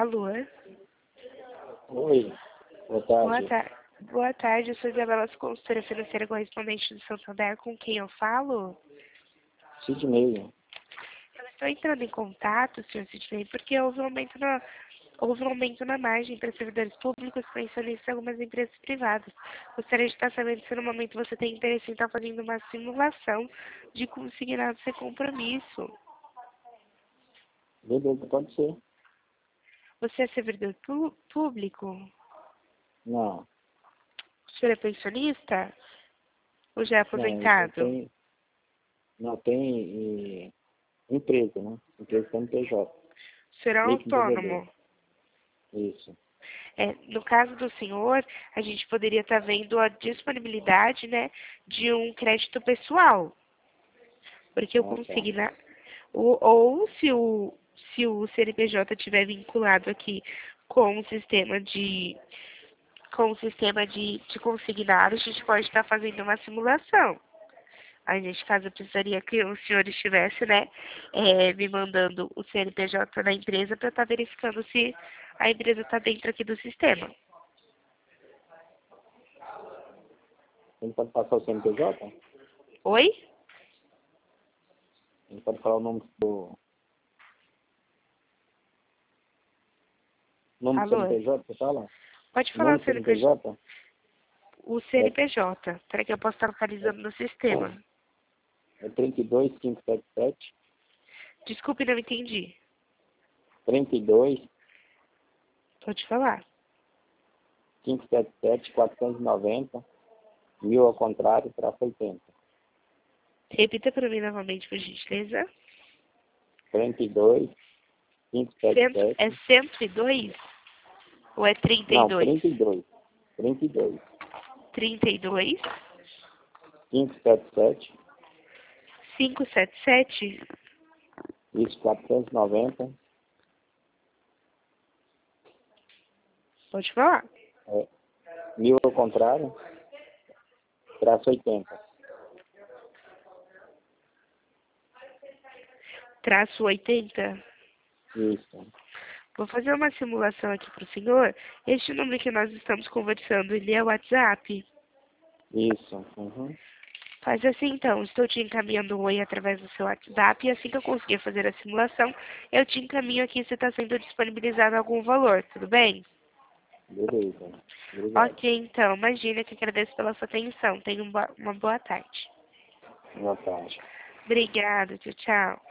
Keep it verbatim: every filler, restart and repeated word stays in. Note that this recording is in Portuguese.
Alô? Oi, boa tarde. Boa, tar Boa tarde, eu sou Isabela, consultora financeira correspondente do Santander, com quem eu falo? Sidney. Eu estou entrando em contato, senhor Sidney, porque houve um aumento na, houve um aumento na margem para servidores públicos, pensionistas e algumas empresas privadas. Gostaria de estar sabendo se no momento você tem interesse em estar fazendo uma simulação de consignado sem compromisso. Beleza, pode ser. Você é servidor pu público? Não. O senhor é pensionista? Ou já é Não, aposentado? tem, não, tem eh, empresa, né? Empresa C N P J. O senhor é autônomo? Isso. É, no caso do senhor, a gente poderia estar vendo a disponibilidade, né, de um crédito pessoal. Porque eu Ah, tá. consigna... Ou, ou se o, se o C N P J estiver vinculado aqui com o sistema de com o sistema de, de consignado, a gente pode estar fazendo uma simulação. Aí, neste caso, eu precisaria que o senhor estivesse, né, é, me mandando o C N P J da empresa para eu estar verificando se a empresa está dentro aqui do sistema. Você pode passar o C N P J? Oi? A gente pode falar o nome do... Nome do Alô? C N P J, você fala? Pode O falar nome o do C N P J. C N P J? O C N P J, para que eu possa estar localizando no sistema. É trinta e dois, quinhentos e setenta e sete. Desculpe, não entendi. trinta e dois, Pode falar. quinhentos e setenta e sete, quatrocentos e noventa, mil ao contrário, traço oitenta. Repita para mim novamente, por gentileza. trinta e dois, quinhentos e setenta e Cento, sete. é cento e dois ou é trinta e Não, dois? trinta e dois. trinta e dois. trinta e dois, quinhentos e setenta e sete. quinhentos e setenta e sete. Isso, quatrocentos e noventa. Pode falar. É, mil ao contrário, traço oitenta. Traço oitenta. Isso. Vou fazer uma simulação aqui para o senhor. Este número que nós estamos conversando, ele é o WhatsApp? Isso. Uhum. Faz assim então, estou te encaminhando um oi através do seu WhatsApp e assim que eu conseguir fazer a simulação, eu te encaminho aqui se está sendo disponibilizado algum valor, tudo bem? Beleza. Obrigado. Ok, então, imagina que agradeço pela sua atenção. Tenha uma boa tarde. Boa tarde. Obrigada, tchau, tchau.